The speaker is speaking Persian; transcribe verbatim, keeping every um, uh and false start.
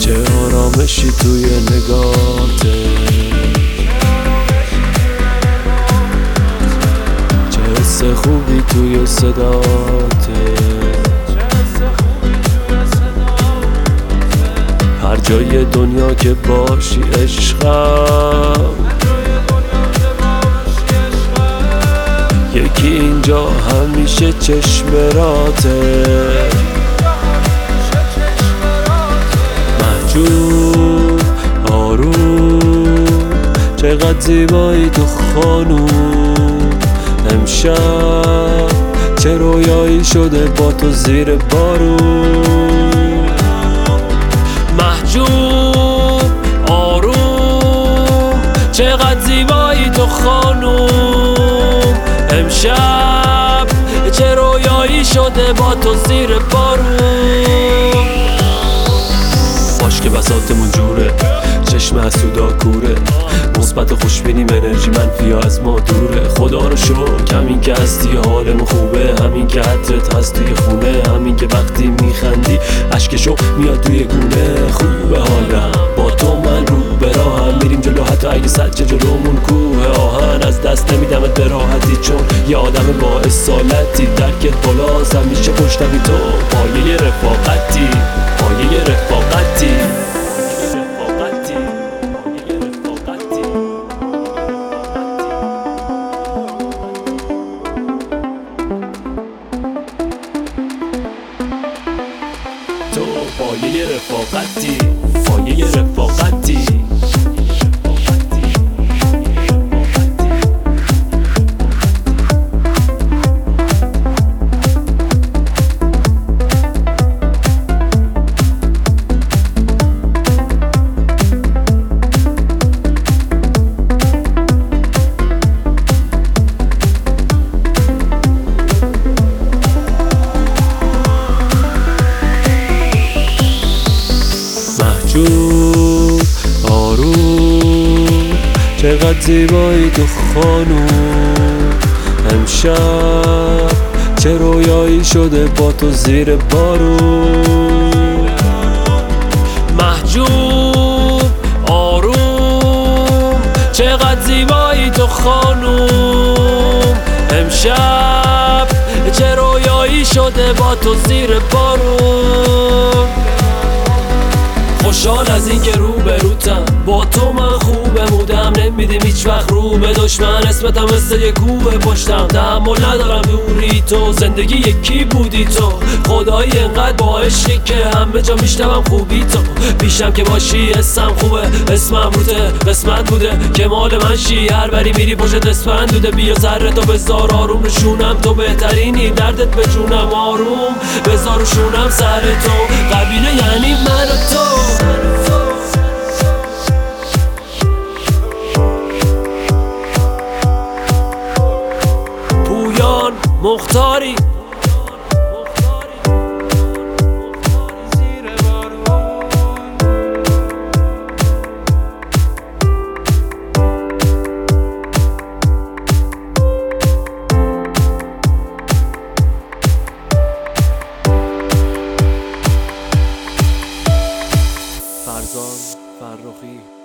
چه آرامشی توی نگاهته، چه حس خوبی توی صداته. هر جای دنیا که باشی عشقم، یکی اینجا همیشه چشمراته. محجوب آروم چقدر زیبایی تو خانوم، امشب چه رویایی شده با تو زیر بارون. محجوب آروم چقدر زیبایی تو خانوم، امشب چه رویایی شده با تو زیر بارون. باش که بساطمون جوره، چشم حسودا کوره، مثبت خوشبینیم انرژی منفی از ما دوره. خدا رو شکر همین که هستی حالمون خوبه، همین که عطرت هست توی خونه، همین که وقتی میخندی اشک شوق میاد توی گونه. خوبه حالم با تو، من رو به راهم میریم جلو حتی اگه سجه جلومون کوه آهن. از دست نمیدمت به راحتی چون یه آدم با اصالتی، درکت بالاست همیشه پشتمی تو، پایه رفاقتی، پایه رفاقتی. تو پایه رفاقتی، پایه رفاقتی. محجوب آروم چقدر زیبایی تو خانوم، امشب چه رویایی شده با تو زیر بارون. محجوب آروم چقدر زیبایی تو خانوم، امشب چه رویایی شده با تو زیر بارون. خوشحال از این که رو به روتم، با تو من خوبه بودم، نمیدیم هیچ وقت رو به دشمن، اسمتم مثل یه کوه پشتم، تحمل ندارم دوری تو، زندگی یکی بودی تو. خدایی انقدر با عشقی که همه جا میشنوم خوبی تو، پیشم که باشی اسم خوبه، اسمم روته قسمت بوده که مال من شی، هر بری میری پشت اسفند دوده. بیا سر تو بذار آروم نشونم، تو بهترینی دردت به جونم، آروم بذار شونم سر تو، قبیله یعنی من و تو. پویان مختاری فرزان فرخی.